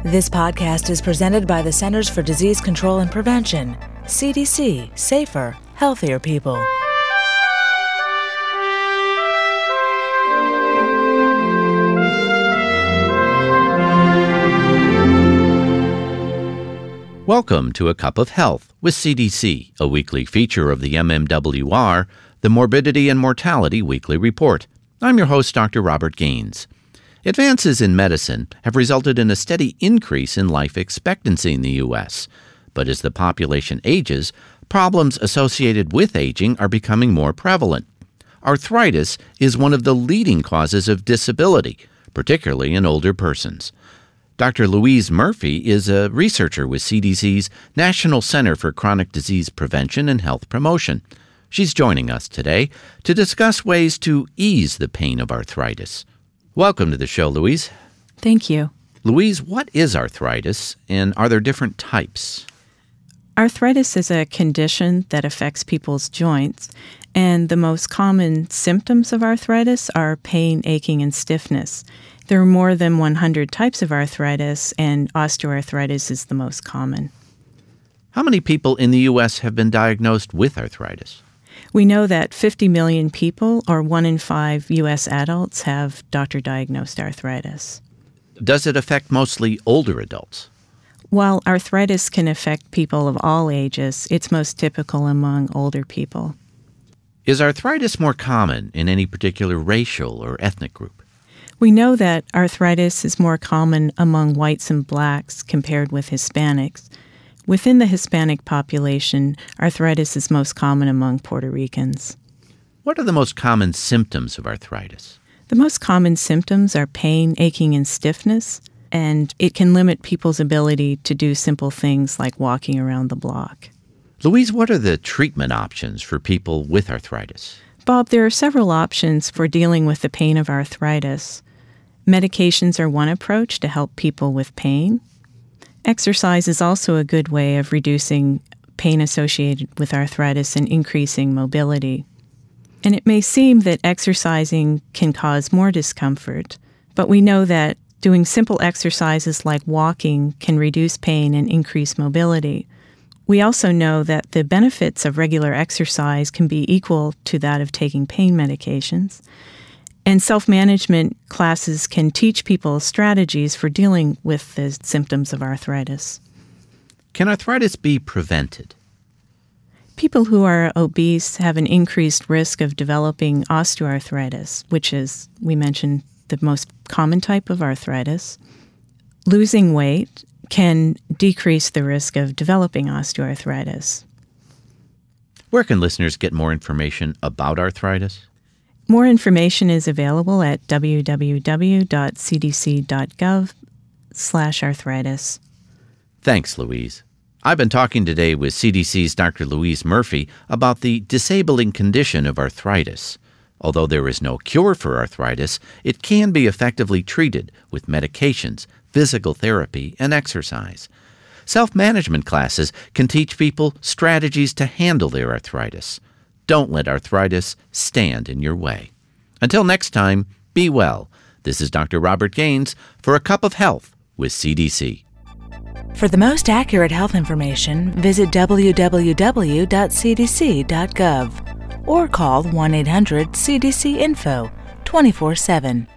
This podcast is presented by the Centers for Disease Control and Prevention. CDC. Safer, healthier people. Welcome to A Cup of Health with CDC, a weekly feature of the MMWR, the Morbidity and Mortality Weekly Report. I'm your host, Dr. Robert Gaines. Advances in medicine have resulted in a steady increase in life expectancy in the U.S., but as the population ages, problems associated with aging are becoming more prevalent. Arthritis is one of the leading causes of disability, particularly in older persons. Dr. Louise Murphy is a researcher with CDC's National Center for Chronic Disease Prevention and Health Promotion. She's joining us today to discuss ways to ease the pain of arthritis. Welcome to the show, Louise. Thank you. Louise, what is arthritis, and are there different types? Arthritis is a condition that affects people's joints, and the most common symptoms of arthritis are pain, aching, and stiffness. There are more than 100 types of arthritis, and osteoarthritis is the most common. How many people in the U.S. have been diagnosed with arthritis? We know that 50 million people, or 1 in 5 U.S. adults, have doctor-diagnosed arthritis. Does it affect mostly older adults? While arthritis can affect people of all ages, it's most typical among older people. Is arthritis more common in any particular racial or ethnic group? We know that arthritis is more common among whites and blacks compared with Hispanics. Within the Hispanic population, arthritis is most common among Puerto Ricans. What are the most common symptoms of arthritis? The most common symptoms are pain, aching, and stiffness, and it can limit people's ability to do simple things like walking around the block. Louise, what are the treatment options for people with arthritis? Bob, there are several options for dealing with the pain of arthritis. Medications are one approach to help people with pain. Exercise is also a good way of reducing pain associated with arthritis and increasing mobility. And it may seem that exercising can cause more discomfort, but we know that doing simple exercises like walking can reduce pain and increase mobility. We also know that the benefits of regular exercise can be equal to that of taking pain medications. And self-management classes can teach people strategies for dealing with the symptoms of arthritis. Can arthritis be prevented? People who are obese have an increased risk of developing osteoarthritis, which is, we mentioned, the most common type of arthritis. Losing weight can decrease the risk of developing osteoarthritis. Where can listeners get more information about arthritis? More information is available at www.cdc.gov/arthritis. Thanks, Louise. I've been talking today with CDC's Dr. Louise Murphy about the disabling condition of arthritis. Although there is no cure for arthritis, it can be effectively treated with medications, physical therapy, and exercise. Self-management classes can teach people strategies to handle their arthritis. Don't let arthritis stand in your way. Until next time, be well. This is Dr. Robert Gaines for A Cup of Health with CDC. For the most accurate health information, visit www.cdc.gov or call 1-800-CDC-INFO 24/7.